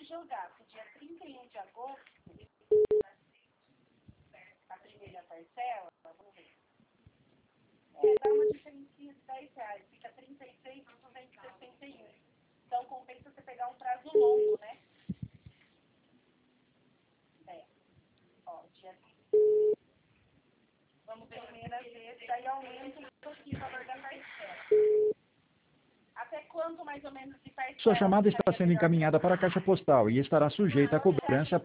jogar pro dia 31 de agosto, a primeira parcela, vamos ver. Dá uma diferencinha de R$10, fica 36,261. Então compensa você pegar um prazo longo, né? Dia. Vamos ver primeira vez, daí aumenta um pouquinho o valor da parcela. Até quanto mais ou menos de parcela? Sua chamada está sendo encaminhada para a caixa postal e estará sujeita à cobrança